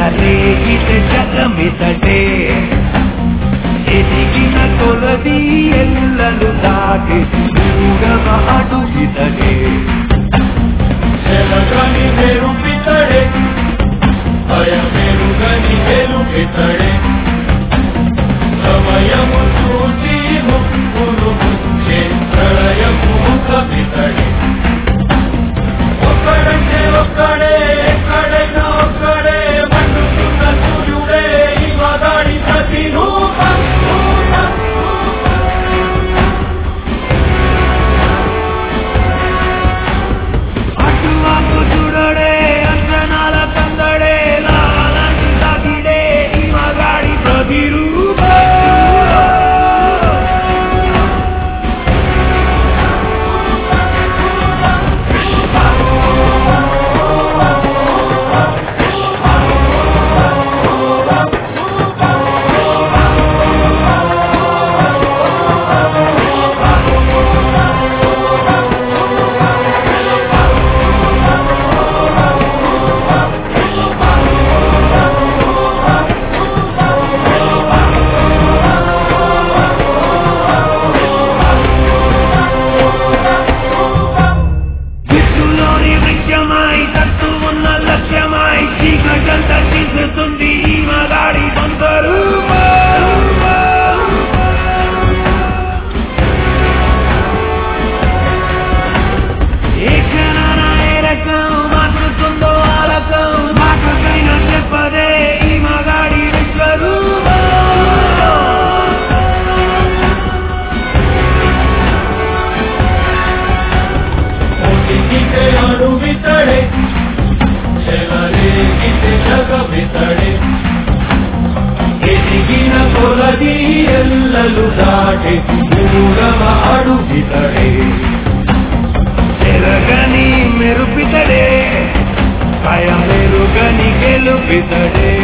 చెలరేగితే జగమితడే ఎదిగిన కొలది ఎల్లలు దాటి మూడవ అడుగితడే చెలగని మెరుపితడే భయమెరుగని గెలుపితడే సమయము చూసి ముక్కును ముంచే ప్రళయము ముఖమితడే ఒక్కడంటే ఒక్కడే ఎక్కడైనా ఒక్కడే మండుతున్న సూర్యుడే ఈ మగాడి ప్రతిరూపం అటువాకు చూడడే అంచనాల కందడే లాలంటి తగిడే ఈ మగాడి ప్రతిరూపం ఎదిగిన కొలది ఎల్లలు దాటి మూడవ అడుగితడే చెరగని మెరుపితడే భయమెరుగని గెలుపితడే